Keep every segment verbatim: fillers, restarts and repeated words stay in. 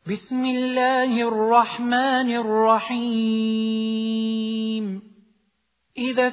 بسم الله الرحمن الرحيم إذا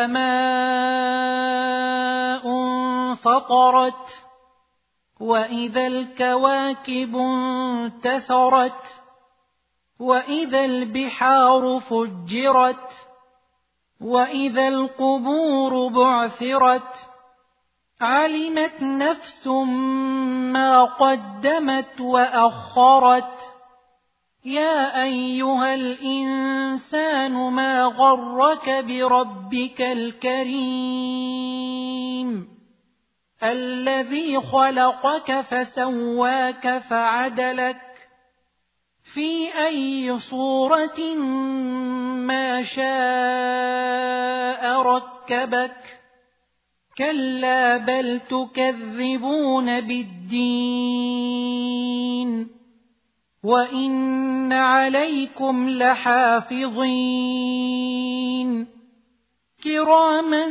السماء انفطرت وإذا الكواكب انتثرت وإذا البحار فجرت وإذا القبور بعثرت علمت نفس ما قدمت وأخرت يا أيها الإنسان ما غرك بربك الكريم الذي خلقك فسواك فعدلك في أي صورة ما شاء ركبك كلا بل تكذبون بالدين وإن عليكم لحافظين كراما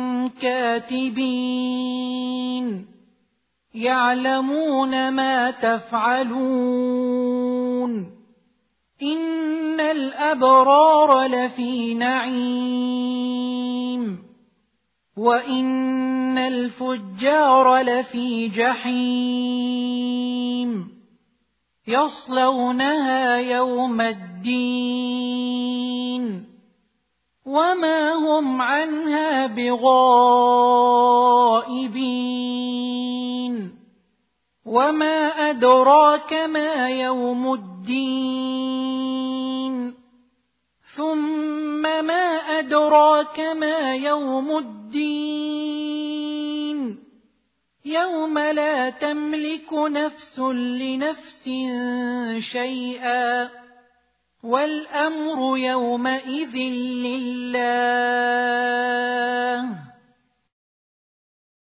كاتبين يعلمون ما تفعلون إن الأبرار لفي نعيم وإن الفجار لفي جحيم يصلونها يوم الدين وما هم عنها بغائبين وما أدراك ما يوم الدين ثم ما أدراك ما يوم الدين يوم لا تملك نفس لنفس شيئا والأمر يومئذ لله